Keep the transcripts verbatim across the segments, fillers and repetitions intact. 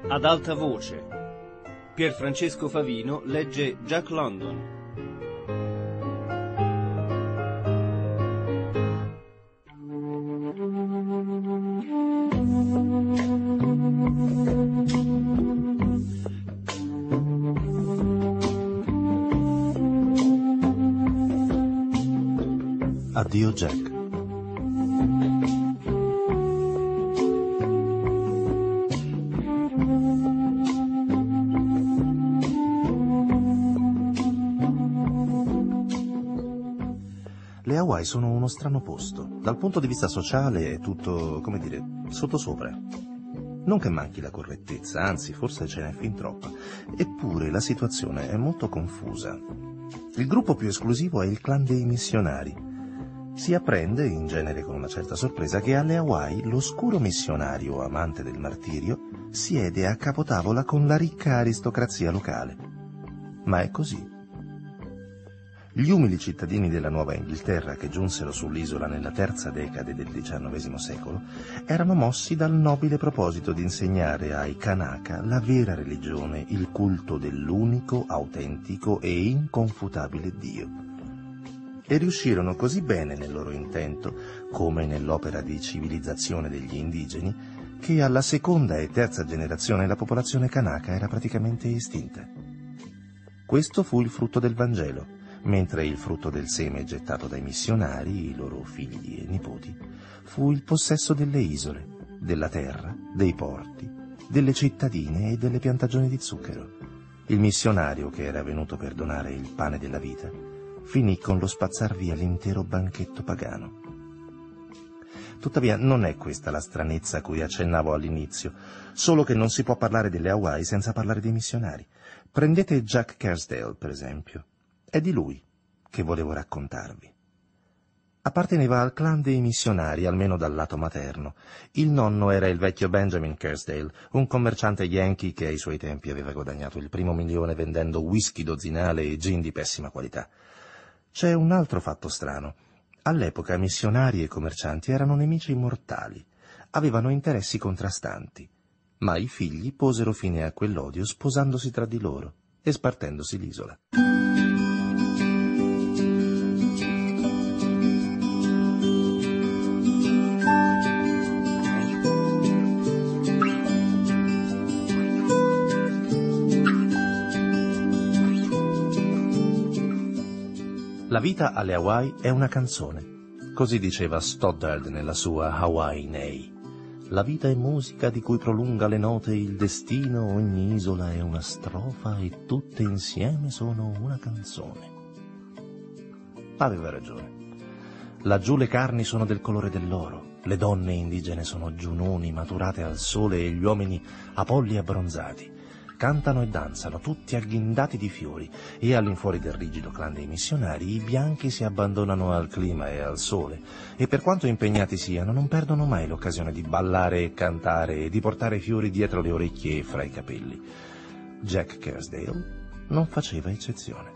Ad alta voce. Pierfrancesco Favino legge Jack London. Addio Jack. Le Hawaii sono uno strano posto. Dal punto di vista sociale è tutto, come dire, sottosopra. Non che manchi la correttezza, anzi, forse ce n'è fin troppa. Eppure la situazione è molto confusa. Il gruppo più esclusivo è il clan dei missionari. Si apprende, in genere con una certa sorpresa, che alle Hawaii l'oscuro missionario amante del martirio siede a capotavola con la ricca aristocrazia locale. Ma è così. Gli umili cittadini della Nuova Inghilterra che giunsero sull'isola nella terza decade del diciannovesimo secolo erano mossi dal nobile proposito di insegnare ai Kanaka la vera religione, il culto dell'unico, autentico e inconfutabile Dio. E riuscirono così bene nel loro intento, come nell'opera di civilizzazione degli indigeni, che alla seconda e terza generazione la popolazione Kanaka era praticamente estinta. Questo fu il frutto del Vangelo, mentre il frutto del seme gettato dai missionari, i loro figli e nipoti, fu il possesso delle isole, della terra, dei porti, delle cittadine e delle piantagioni di zucchero. Il missionario, che era venuto per donare il pane della vita, finì con lo spazzar via l'intero banchetto pagano. Tuttavia non è questa la stranezza a cui accennavo all'inizio, solo che non si può parlare delle Hawaii senza parlare dei missionari. Prendete Jack Kersdale, per esempio. È di lui che volevo raccontarvi. Apparteneva al clan dei missionari, almeno dal lato materno. Il nonno era il vecchio Benjamin Kersdale, un commerciante yankee che ai suoi tempi aveva guadagnato il primo milione vendendo whisky dozzinale e gin di pessima qualità. C'è un altro fatto strano. All'epoca missionari e commercianti erano nemici mortali, avevano interessi contrastanti, ma i figli posero fine a quell'odio sposandosi tra di loro e spartendosi l'isola. La vita alle Hawaii è una canzone, così diceva Stoddard nella sua Hawaii Nei. La vita è musica di cui prolunga le note il destino, ogni isola è una strofa e tutte insieme sono una canzone. Aveva ragione. Laggiù le carni sono del colore dell'oro, le donne indigene sono giunoni maturate al sole e gli uomini apolli abbronzati. Cantano e danzano, tutti agghindati di fiori, e all'infuori del rigido clan dei missionari i bianchi si abbandonano al clima e al sole, e per quanto impegnati siano non perdono mai l'occasione di ballare e cantare e di portare fiori dietro le orecchie e fra i capelli. Jack Kersdale non faceva eccezione.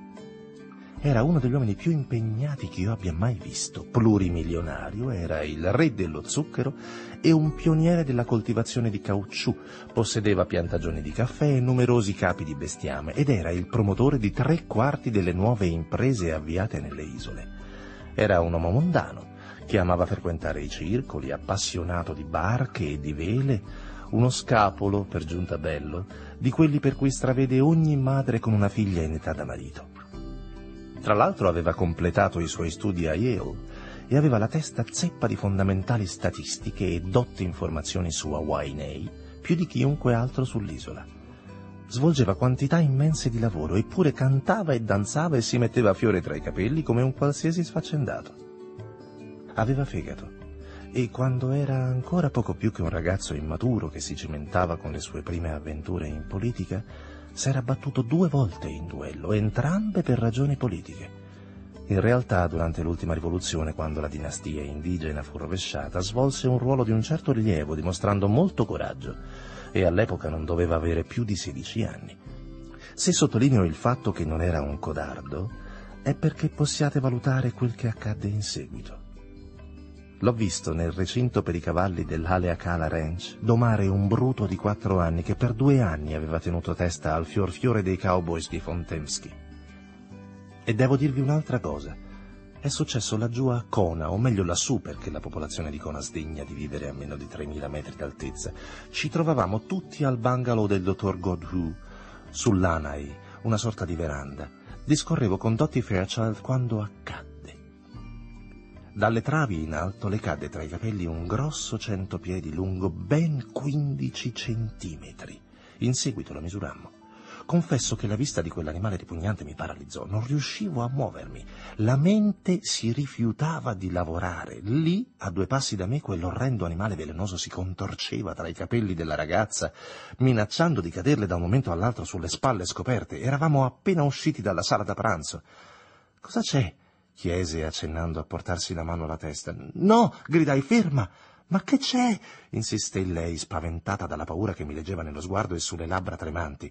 Era uno degli uomini più impegnati che io abbia mai visto, plurimilionario, era il re dello zucchero e un pioniere della coltivazione di caucciù, possedeva piantagioni di caffè e numerosi capi di bestiame ed era il promotore di tre quarti delle nuove imprese avviate nelle isole. Era un uomo mondano, che amava frequentare i circoli, appassionato di barche e di vele, uno scapolo, per giunta bello, di quelli per cui stravede ogni madre con una figlia in età da marito. Tra l'altro aveva completato i suoi studi a Yale e aveva la testa zeppa di fondamentali statistiche e dotte informazioni su Hawaii Nei, più di chiunque altro sull'isola. Svolgeva quantità immense di lavoro, eppure cantava e danzava e si metteva fiore tra i capelli come un qualsiasi sfaccendato. Aveva fegato e quando era ancora poco più che un ragazzo immaturo che si cimentava con le sue prime avventure in politica, s'era battuto due volte in duello, entrambe per ragioni politiche. In realtà, durante l'ultima rivoluzione, quando la dinastia indigena fu rovesciata, svolse un ruolo di un certo rilievo, dimostrando molto coraggio, e all'epoca non doveva avere più di sedici anni. Se sottolineo il fatto che non era un codardo, è perché possiate valutare quel che accadde in seguito. L'ho visto nel recinto per i cavalli dell'Haleakala Ranch domare un bruto di quattro anni che per due anni aveva tenuto testa al fior fiore dei cowboys di Fontemsky. E devo dirvi un'altra cosa. È successo laggiù a Kona, o meglio lassù, perché la popolazione di Kona sdegna di vivere a meno di tremila metri d'altezza. Ci trovavamo tutti al bungalow del dottor Godhu, sull'Anai, una sorta di veranda. Discorrevo con Dottie Fairchild quando accadde. Dalle travi in alto le cadde tra i capelli un grosso centopiedi lungo ben quindici centimetri. In seguito lo misurammo. Confesso che la vista di quell'animale ripugnante mi paralizzò. Non riuscivo a muovermi. La mente si rifiutava di lavorare. Lì, a due passi da me, quell'orrendo animale velenoso si contorceva tra i capelli della ragazza, minacciando di caderle da un momento all'altro sulle spalle scoperte. Eravamo appena usciti dalla sala da pranzo. «Cosa c'è?» chiese accennando a portarsi la mano alla testa. «No!» gridai. «Ferma!» «Ma che c'è?» insisté lei, spaventata dalla paura che mi leggeva nello sguardo e sulle labbra tremanti.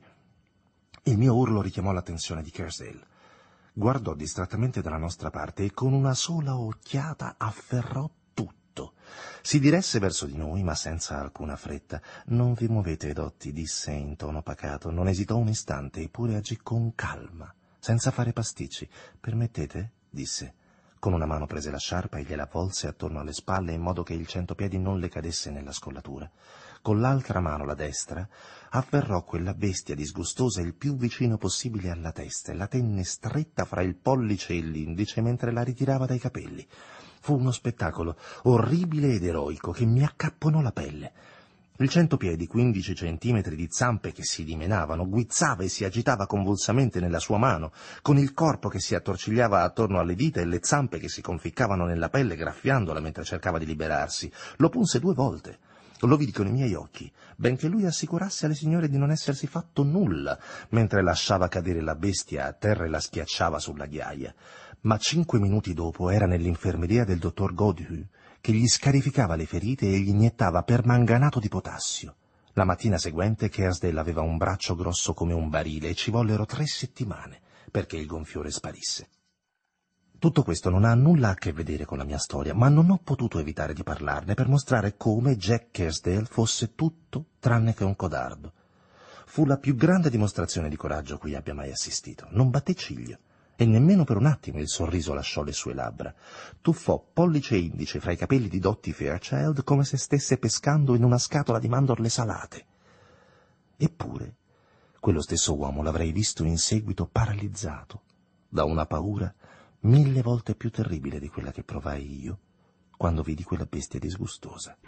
Il mio urlo richiamò l'attenzione di Kerrsdale. Guardò distrattamente dalla nostra parte e con una sola occhiata afferrò tutto. Si diresse verso di noi, ma senza alcuna fretta. «Non vi muovete, Dottie», disse in tono pacato. Non esitò un istante, eppure agì con calma, senza fare pasticci. «Permettete?» disse. Con una mano prese la sciarpa e gliela volse attorno alle spalle in modo che il centopiedi non le cadesse nella scollatura. Con l'altra mano, la destra, afferrò quella bestia disgustosa il più vicino possibile alla testa e la tenne stretta fra il pollice e l'indice mentre la ritirava dai capelli. Fu uno spettacolo orribile ed eroico che mi accapponò la pelle. Il centopiedi, quindici centimetri di zampe che si dimenavano, guizzava e si agitava convulsamente nella sua mano, con il corpo che si attorcigliava attorno alle dita e le zampe che si conficcavano nella pelle graffiandola mentre cercava di liberarsi. Lo punse due volte. Lo vidi con i miei occhi, benché lui assicurasse alle signore di non essersi fatto nulla, mentre lasciava cadere la bestia a terra e la schiacciava sulla ghiaia. Ma cinque minuti dopo era nell'infermeria del dottor Godhu, che gli scarificava le ferite e gli iniettava permanganato di potassio. La mattina seguente Kerrsdale aveva un braccio grosso come un barile e ci vollero tre settimane perché il gonfiore sparisse. Tutto questo non ha nulla a che vedere con la mia storia, ma non ho potuto evitare di parlarne per mostrare come Jack Kerrsdale fosse tutto tranne che un codardo. Fu la più grande dimostrazione di coraggio a cui abbia mai assistito. Non batté ciglio. E nemmeno per un attimo il sorriso lasciò le sue labbra. Tuffò pollice e indice fra i capelli di Dottie Fairchild come se stesse pescando in una scatola di mandorle salate. Eppure, quello stesso uomo l'avrei visto in seguito paralizzato da una paura mille volte più terribile di quella che provai io quando vidi quella bestia disgustosa.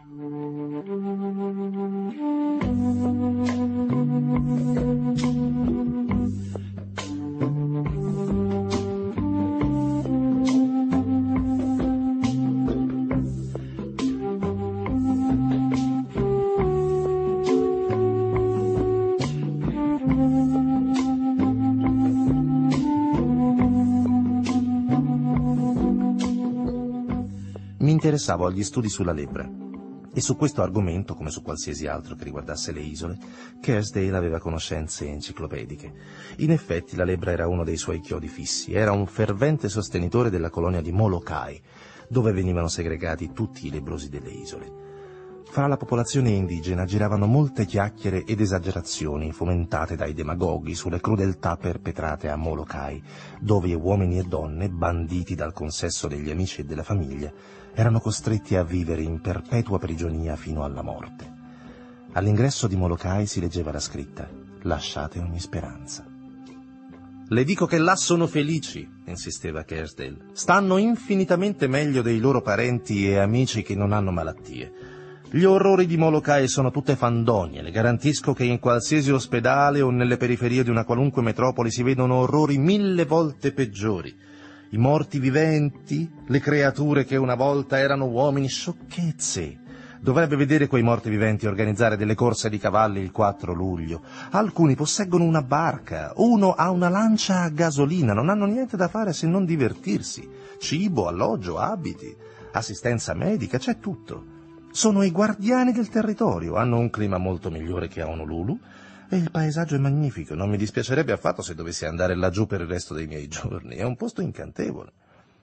Mi interessavo agli studi sulla lebbra e su questo argomento, come su qualsiasi altro che riguardasse le isole, Kerrsdale aveva conoscenze enciclopediche. In effetti la lebbra era uno dei suoi chiodi fissi. Era un fervente sostenitore della colonia di Molokai, dove venivano segregati tutti i lebbrosi delle isole. Fra la popolazione indigena giravano molte chiacchiere ed esagerazioni fomentate dai demagoghi sulle crudeltà perpetrate a Molokai, dove uomini e donne, banditi dal consesso degli amici e della famiglia, erano costretti a vivere in perpetua prigionia fino alla morte. All'ingresso di Molokai si leggeva la scritta: «Lasciate ogni speranza». «Le dico che là sono felici», insisteva Kerrsdale. «Stanno infinitamente meglio dei loro parenti e amici che non hanno malattie. Gli orrori di Molokai sono tutte fandonie. Le garantisco che in qualsiasi ospedale o nelle periferie di una qualunque metropoli si vedono orrori mille volte peggiori. I morti viventi, le creature che una volta erano uomini, sciocchezze. Dovrebbe vedere quei morti viventi organizzare delle corse di cavalli il quattro luglio. Alcuni posseggono una barca, uno ha una lancia a gasolina, non hanno niente da fare se non divertirsi. Cibo, alloggio, abiti, assistenza medica, c'è tutto. Sono i guardiani del territorio, hanno un clima molto migliore che a Honolulu e il paesaggio è magnifico. Non mi dispiacerebbe affatto se dovessi andare laggiù per il resto dei miei giorni. È un posto incantevole».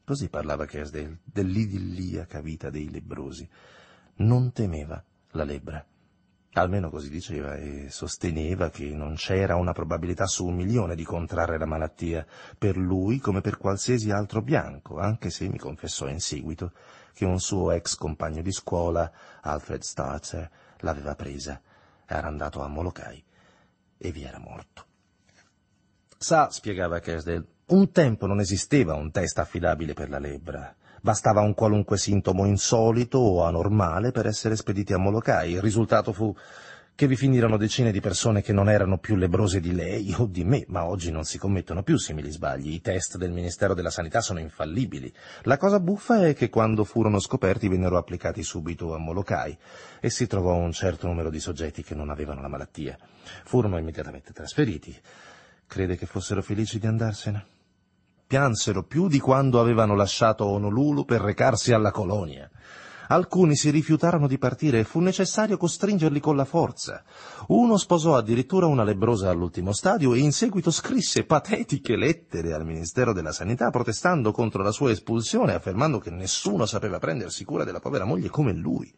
Così parlava Kersdale dell'idilliaca vita dei lebbrosi. Non temeva la lebbra. Almeno così diceva, e sosteneva che non c'era una probabilità su un milione di contrarre la malattia, per lui come per qualsiasi altro bianco, anche se mi confessò in seguito che un suo ex compagno di scuola, Alfred Starter, l'aveva presa, era andato a Molokai e vi era morto. Sa, spiegava Kersdale, un tempo non esisteva un test affidabile per la lebbra. Bastava un qualunque sintomo insolito o anormale per essere spediti a Molokai. Il risultato fu che vi finirono decine di persone che non erano più lebrose di lei o di me, ma oggi non si commettono più simili sbagli. I test del Ministero della Sanità sono infallibili. La cosa buffa è che quando furono scoperti vennero applicati subito a Molokai e si trovò un certo numero di soggetti che non avevano la malattia. Furono immediatamente trasferiti. Crede che fossero felici di andarsene? Piansero più di quando avevano lasciato Honolulu per recarsi alla colonia. Alcuni si rifiutarono di partire e fu necessario costringerli con la forza. Uno sposò addirittura una lebbrosa all'ultimo stadio e in seguito scrisse patetiche lettere al Ministero della Sanità protestando contro la sua espulsione, affermando che nessuno sapeva prendersi cura della povera moglie come lui.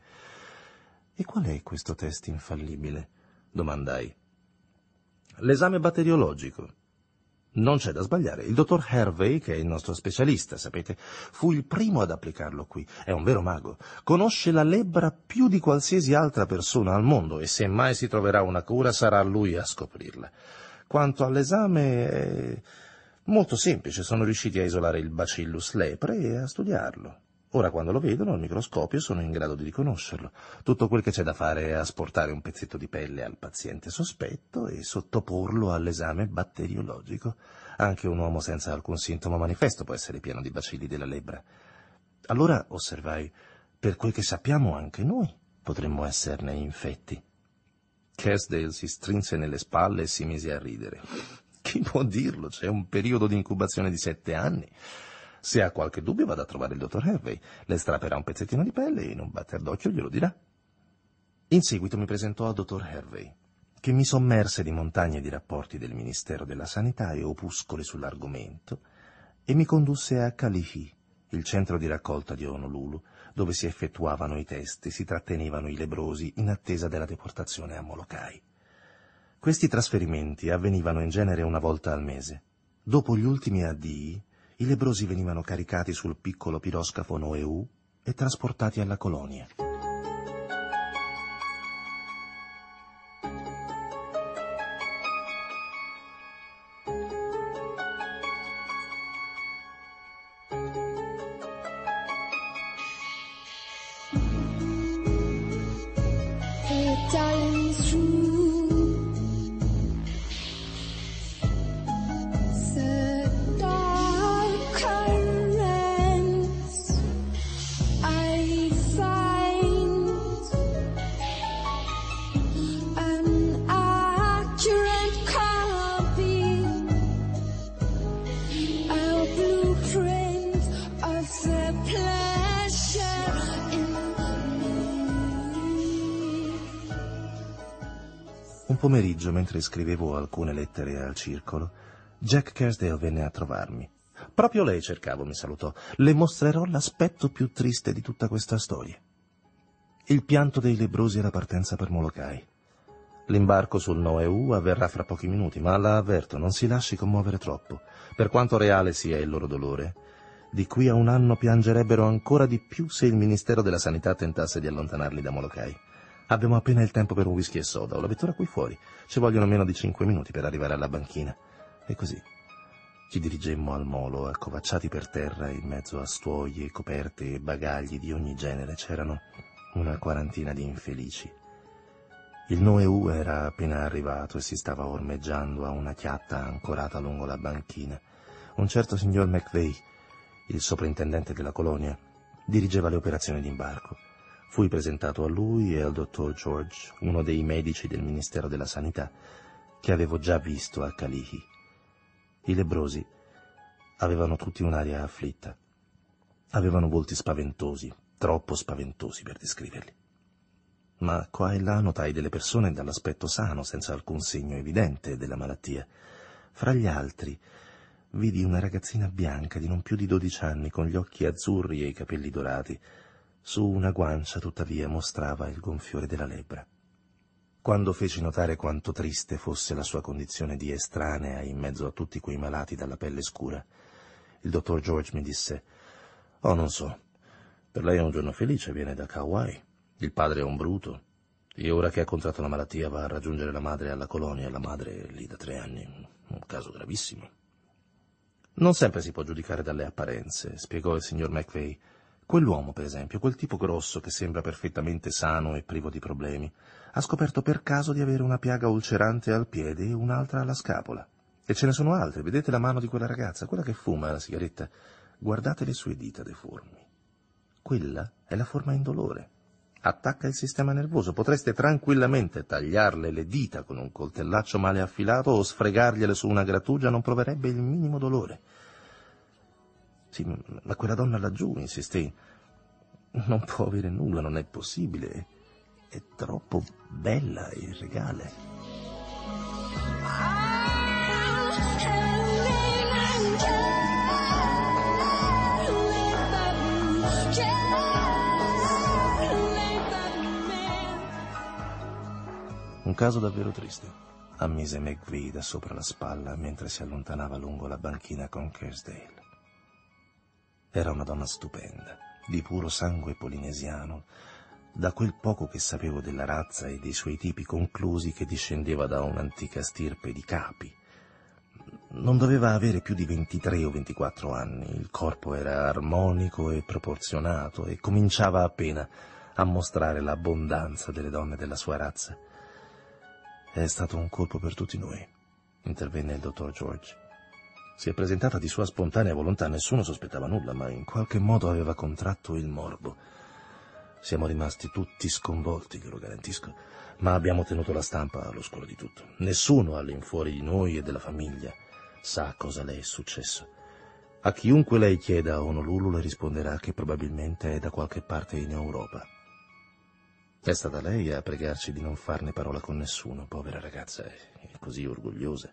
E qual è questo test infallibile? Domandai. L'esame batteriologico. Non c'è da sbagliare. Il dottor Hervey, che è il nostro specialista, sapete, fu il primo ad applicarlo qui. È un vero mago. Conosce la lebbra più di qualsiasi altra persona al mondo e se mai si troverà una cura sarà lui a scoprirla. Quanto all'esame è molto semplice. Sono riusciti a isolare il Bacillus lepre e a studiarlo. Ora, quando lo vedono al microscopio, sono in grado di riconoscerlo. Tutto quel che c'è da fare è asportare un pezzetto di pelle al paziente sospetto e sottoporlo all'esame batteriologico. Anche un uomo senza alcun sintomo manifesto può essere pieno di bacilli della lebbra. Allora, osservai, per quel che sappiamo anche noi potremmo esserne infetti. Kersdale si strinse nelle spalle e si mise a ridere. Chi può dirlo? C'è un periodo di incubazione di sette anni. Se ha qualche dubbio vada a trovare il dottor Hervey, le strapperà un pezzettino di pelle e in un batter d'occhio glielo dirà. In seguito mi presentò al dottor Hervey, che mi sommerse di montagne di rapporti del Ministero della Sanità e opuscoli sull'argomento, e mi condusse a Kalihi, il centro di raccolta di Honolulu, dove si effettuavano i test e si trattenevano i lebbrosi in attesa della deportazione a Molokai. Questi trasferimenti avvenivano in genere una volta al mese. Dopo gli ultimi addii, i lebbrosi venivano caricati sul piccolo piroscafo Noeu e trasportati alla colonia. Un pomeriggio, mentre scrivevo alcune lettere al circolo, Jack Kersdale venne a trovarmi. Proprio lei cercavo, mi salutò. Le mostrerò l'aspetto più triste di tutta questa storia. Il pianto dei lebbrosi e la partenza per Molokai. L'imbarco sul Noeu avverrà fra pochi minuti, ma la avverto, non si lasci commuovere troppo. Per quanto reale sia il loro dolore, di qui a un anno piangerebbero ancora di più se il Ministero della Sanità tentasse di allontanarli da Molokai. Abbiamo appena il tempo per un whisky e soda, ho la vettura qui fuori. Ci vogliono meno di cinque minuti per arrivare alla banchina. E così ci dirigemmo al molo, accovacciati per terra in mezzo a stuoie, coperte e bagagli di ogni genere. C'erano una quarantina di infelici. Il Noeu era appena arrivato e si stava ormeggiando a una chiatta ancorata lungo la banchina. Un certo signor McVeigh, il soprintendente della colonia, dirigeva le operazioni d'imbarco. Fui presentato a lui e al dottor George, uno dei medici del Ministero della Sanità, che avevo già visto a Kalihi. I lebbrosi avevano tutti un'aria afflitta. Avevano volti spaventosi, troppo spaventosi per descriverli. Ma qua e là notai delle persone dall'aspetto sano, senza alcun segno evidente della malattia. Fra gli altri vidi una ragazzina bianca di non più di dodici anni, con gli occhi azzurri e i capelli dorati. Su una guancia, tuttavia, mostrava il gonfiore della lebbra. Quando feci notare quanto triste fosse la sua condizione di estranea in mezzo a tutti quei malati dalla pelle scura, il dottor George mi disse: «Oh, non so, per lei è un giorno felice, viene da Kauai. Il padre è un bruto, e ora che ha contratto la malattia va a raggiungere la madre alla colonia, la madre è lì da tre anni, un caso gravissimo». «Non sempre si può giudicare dalle apparenze», spiegò il signor McVeigh. «Quell'uomo, per esempio, quel tipo grosso che sembra perfettamente sano e privo di problemi, ha scoperto per caso di avere una piaga ulcerante al piede e un'altra alla scapola. E ce ne sono altre. Vedete la mano di quella ragazza, quella che fuma la sigaretta? Guardate le sue dita deformi. Quella è la forma indolore. Attacca il sistema nervoso. Potreste tranquillamente tagliarle le dita con un coltellaccio male affilato o sfregargliele su una grattugia, non proverebbe il minimo dolore». «Sì, ma quella donna laggiù», insistei, «non può avere nulla, non è possibile. È troppo bella e regale». «Un caso davvero triste», ammise McVeigh da sopra la spalla mentre si allontanava lungo la banchina con Kersdale. Era una donna stupenda, di puro sangue polinesiano. Da quel poco che sapevo della razza e dei suoi tipi conclusi che discendeva da un'antica stirpe di capi. Non doveva avere più di ventitré o ventiquattro anni, il corpo era armonico e proporzionato e cominciava appena a mostrare l'abbondanza delle donne della sua razza. «È stato un colpo per tutti noi», intervenne il dottor George. «Si è presentata di sua spontanea volontà, nessuno sospettava nulla, ma in qualche modo aveva contratto il morbo. Siamo rimasti tutti sconvolti, glielo garantisco, ma abbiamo tenuto la stampa all'oscuro di tutto. Nessuno all'infuori di noi e della famiglia sa cosa le è successo. A chiunque lei chieda a Honolulu le risponderà che probabilmente è da qualche parte in Europa. È stata lei a pregarci di non farne parola con nessuno, povera ragazza, è così orgogliosa».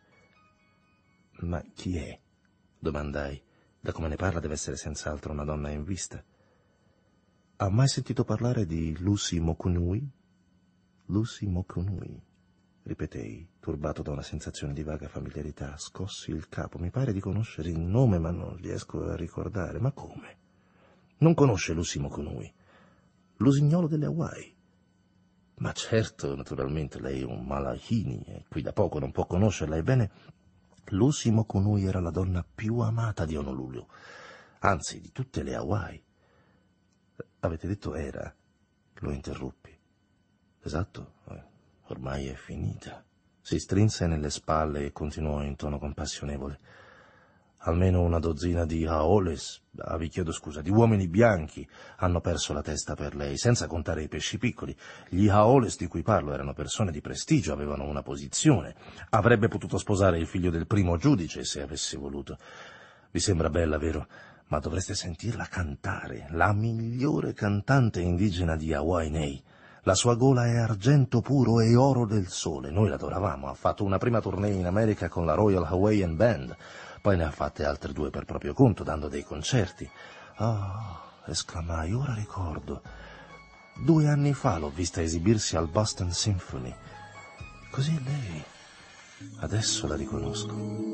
«Ma chi è?» domandai. «Da come ne parla deve essere senz'altro una donna in vista». «Ha mai sentito parlare di Lucy Mokunui?» «Lucy Mokunui», ripetei, turbato da una sensazione di vaga familiarità. Scossi il capo. Mi pare di conoscere il nome, ma non riesco a ricordare. Ma come? Non conosce Lucy Mokunui? L'usignolo delle Hawaii? Ma certo, naturalmente, lei è un Malahini e qui da poco non può conoscerla. Ebbene, Lucy Mokunui era la donna più amata di Honolulu, anzi di tutte le Hawaii. «Avete detto era?» lo interruppi. «Esatto, eh, ormai è finita». Si strinse nelle spalle e continuò in tono compassionevole. «Almeno una dozzina di haoles, ah, vi chiedo scusa, di uomini bianchi hanno perso la testa per lei, senza contare i pesci piccoli. Gli haoles di cui parlo erano persone di prestigio, avevano una posizione. Avrebbe potuto sposare il figlio del primo giudice se avesse voluto. Vi sembra bella, vero? Ma dovreste sentirla cantare, la migliore cantante indigena di Hawaii Nei. La sua gola è argento puro e oro del sole. Noi l'adoravamo. Ha fatto una prima tournée in America con la Royal Hawaiian Band. Poi ne ha fatte altre due per proprio conto, dando dei concerti. «Oh», esclamai, «ora ricordo. Due anni fa l'ho vista esibirsi al Boston Symphony. Così è lei. Adesso la riconosco».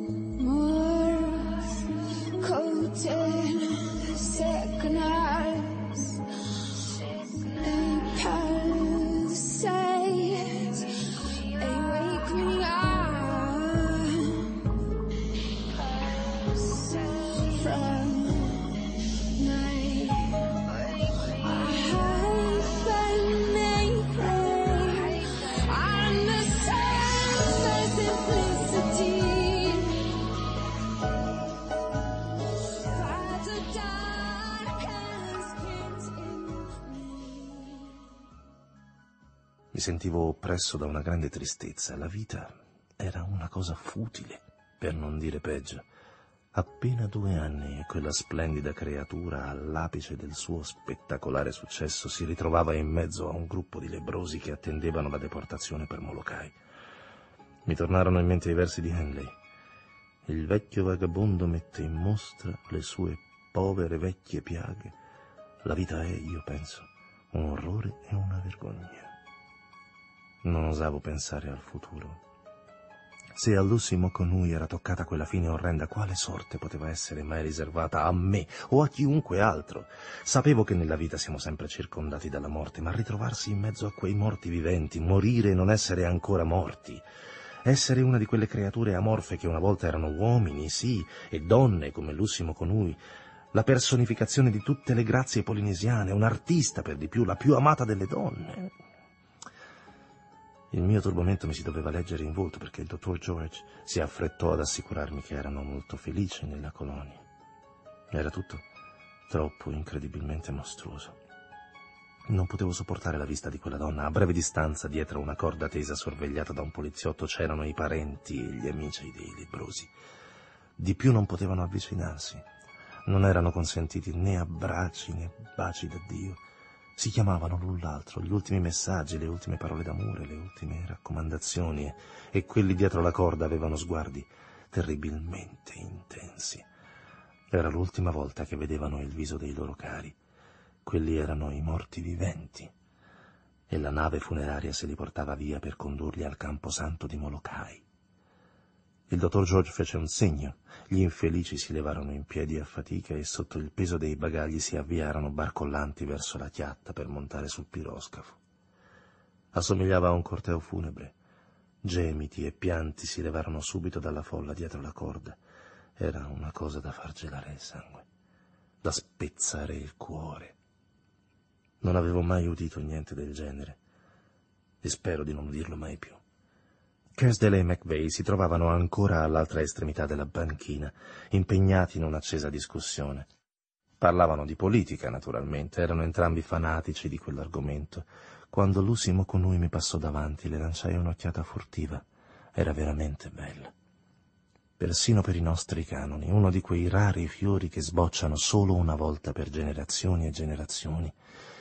Mi sentivo oppresso da una grande tristezza. La vita era una cosa futile, per non dire peggio. Appena due anni e quella splendida creatura, all'apice del suo spettacolare successo, si ritrovava in mezzo a un gruppo di lebbrosi che attendevano la deportazione per Molokai. Mi tornarono in mente i versi di Henley. il vecchio vagabondo mette in mostra le sue povere vecchie piaghe. La vita è, io penso, un orrore e una vergogna. Non osavo pensare al futuro. Se a Lucy Moconui era toccata quella fine orrenda, quale sorte poteva essere mai riservata a me o a chiunque altro? Sapevo che nella vita siamo sempre circondati dalla morte, ma ritrovarsi in mezzo a quei morti viventi, morire e non essere ancora morti, essere una di quelle creature amorfe che una volta erano uomini, sì, e donne come Lucy Moconui, la personificazione di tutte le grazie polinesiane, un artista per di più, la più amata delle donne. Il mio turbamento mi si doveva leggere in volto, perché il dottor George si affrettò ad assicurarmi che erano molto felici nella colonia. Era tutto troppo incredibilmente mostruoso. Non potevo sopportare la vista di quella donna. A breve distanza, dietro una corda tesa sorvegliata da un poliziotto, c'erano i parenti e gli amici dei lebbrosi. Di più non potevano avvicinarsi. Non erano consentiti né abbracci né baci d'addio. Si chiamavano l'un l'altro, gli ultimi messaggi, le ultime parole d'amore, le ultime raccomandazioni, e, e quelli dietro la corda avevano sguardi terribilmente intensi. Era l'ultima volta che vedevano il viso dei loro cari. Quelli erano i morti viventi, e la nave funeraria se li portava via per condurli al camposanto di Molokai. Il dottor George fece un segno, gli infelici si levarono in piedi a fatica e sotto il peso dei bagagli si avviarono barcollanti verso la chiatta per montare sul piroscafo. Assomigliava a un corteo funebre. Gemiti e pianti si levarono subito dalla folla dietro la corda. Era una cosa da far gelare il sangue, da spezzare il cuore. Non avevo mai udito niente del genere e spero di non udirlo mai più. Kersdale e McVeigh si trovavano ancora all'altra estremità della banchina, impegnati in un'accesa discussione. Parlavano di politica, naturalmente, erano entrambi fanatici di quell'argomento. Quando Lucy Moconui mi passò davanti, le lanciai un'occhiata furtiva. Era veramente bella. Persino per i nostri canoni, uno di quei rari fiori che sbocciano solo una volta per generazioni e generazioni.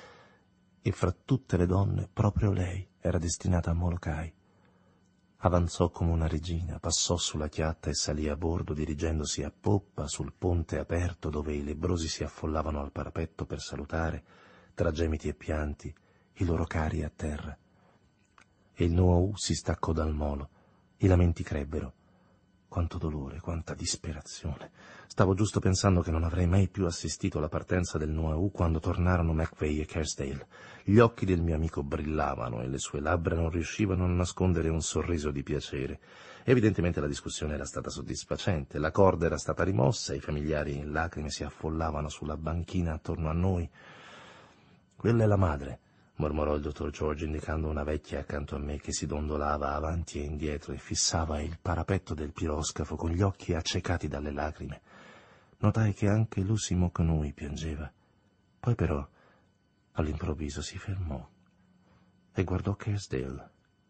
E fra tutte le donne, proprio lei era destinata a Molokai. Avanzò come una regina, passò sulla chiatta e salì a bordo, dirigendosi a poppa sul ponte aperto dove i lebbrosi si affollavano al parapetto per salutare, tra gemiti e pianti, i loro cari a terra. E il Nuau si staccò dal molo, i lamenti crebbero. Quanto dolore, quanta disperazione. Stavo giusto pensando che non avrei mai più assistito alla partenza del Nuau quando tornarono McVeigh e Kersdale. Gli occhi del mio amico brillavano e le sue labbra non riuscivano a nascondere un sorriso di piacere. Evidentemente la discussione era stata soddisfacente, la corda era stata rimossa, i familiari in lacrime si affollavano sulla banchina attorno a noi. «Quella è la madre», mormorò il dottor George indicando una vecchia accanto a me che si dondolava avanti e indietro e fissava il parapetto del piroscafo con gli occhi accecati dalle lacrime. Notai che anche Lucy Moconui piangeva. Poi però, all'improvviso, si fermò e guardò Kersdale.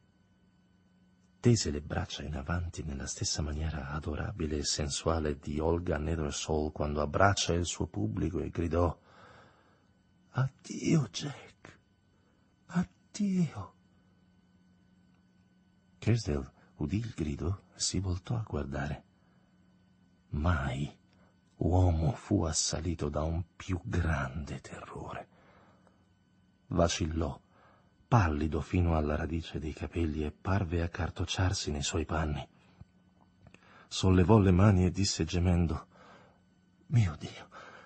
Tese le braccia in avanti nella stessa maniera adorabile e sensuale di Olga Nethersole quando abbraccia il suo pubblico e gridò: «Addio, Jack! Addio!» Kersdale udì il grido e si voltò a guardare. Mai uomo fu assalito da un più grande terrore. Vacillò, pallido fino alla radice dei capelli, e parve accartocciarsi nei suoi panni. Sollevò le mani e disse gemendo: «Mio Dio!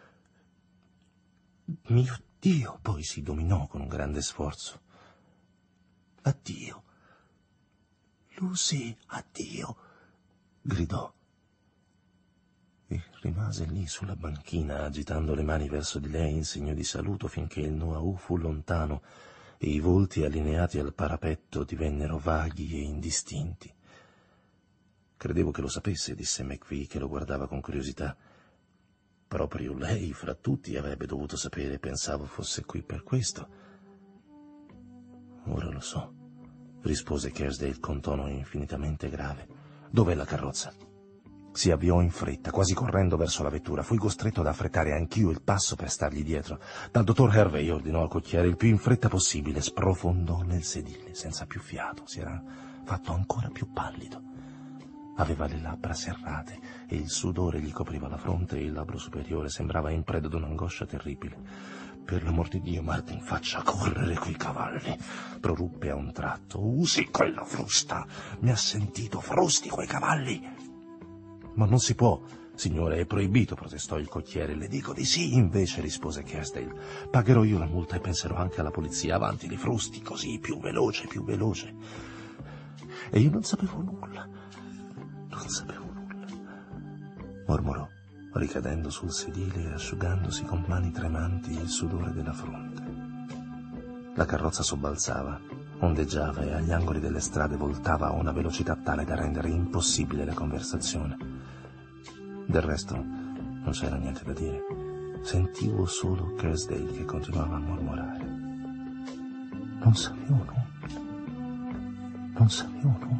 Mio Dio!» Poi si dominò con un grande sforzo. «Addio! Lucy, addio!» gridò. E rimase lì sulla banchina, agitando le mani verso di lei in segno di saluto, finché il Nuau fu lontano e i volti allineati al parapetto divennero vaghi e indistinti. «Credevo che lo sapesse», disse McVeigh, che lo guardava con curiosità. «Proprio lei, fra tutti, avrebbe dovuto sapere. Pensavo fosse qui per questo». «Ora lo so», rispose Kersdale con tono infinitamente grave. «Dov'è la carrozza?» Si avviò in fretta, quasi correndo verso la vettura. Fui costretto ad affrettare anch'io il passo per stargli dietro. «Dal dottor Hervey», ordinò al cocchiere, il più in fretta possibile. Sprofondò nel sedile, senza più fiato. Si era fatto ancora più pallido. Aveva le labbra serrate e il sudore gli copriva la fronte e il labbro superiore. Sembrava in preda ad un'angoscia terribile. «Per l'amor di Dio, Martin, faccia correre quei cavalli!» proruppe a un tratto. «Usi quella frusta! Mi ha sentito, frusti quei cavalli!» «Ma non si può, signore, è proibito», protestò il cocchiere. «Le dico di sì, invece», rispose Kerstein. «Pagherò io la multa e penserò anche alla polizia. Avanti, li frusti, così, più veloce, più veloce». «E io non sapevo nulla, non sapevo nulla», mormorò, ricadendo sul sedile e asciugandosi con mani tremanti il sudore della fronte. La carrozza sobbalzava, ondeggiava e agli angoli delle strade voltava a una velocità tale da rendere impossibile la conversazione. Del resto non c'era niente da dire. Sentivo solo Kerstein che continuava a mormorare. «Non sapevo nulla, non sapevo nulla».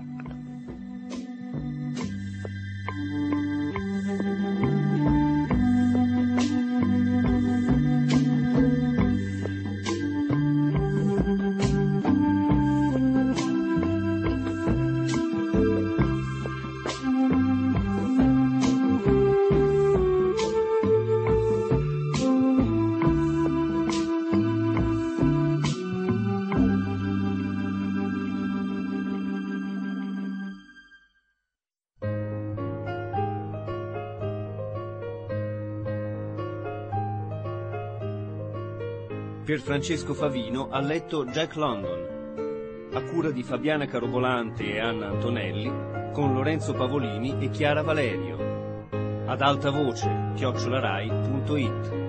Pierfrancesco Favino ha letto Jack London, a cura di Fabiana Carobolante e Anna Antonelli, con Lorenzo Pavolini e Chiara Valerio. Ad alta voce, chiocciolarai punto it.